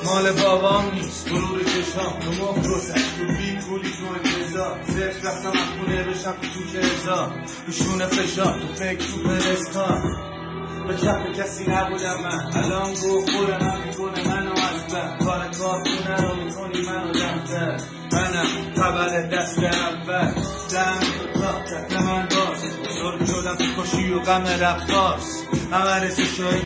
مال بابام نیست غرور چشام تو مخ روزش تو بی کولی تو انتظار صرف رفتم از خونه بشم تو که ازا روشون فشار تو فکر سوپرستار به چپ کسی نبودم من الان گو خورم هم میکنه منو از بر کار کارخونه رو میکنی منو دفتر منم خبر دست اول دم تا کت من باز بزرگ شدم تو کشی و غم رقاص همه رسشایی